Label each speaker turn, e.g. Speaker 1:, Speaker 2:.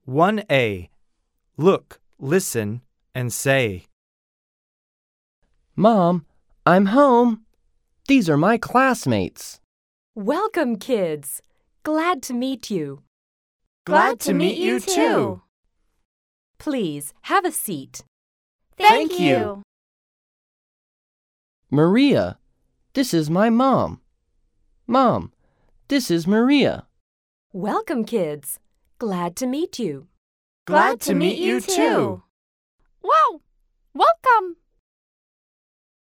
Speaker 1: 1A. Look, listen, and say.
Speaker 2: Mom, I'm home. These are my classmates.
Speaker 3: Welcome, kids. Glad to meet you.
Speaker 4: Glad to meet you too.
Speaker 3: Please, have a seat.
Speaker 4: Thank you.
Speaker 2: Maria, this is my mom. Mom, this is Maria.
Speaker 3: Welcome, kids. Glad to meet you.
Speaker 4: Glad to meet you too.
Speaker 5: Wow! Welcome!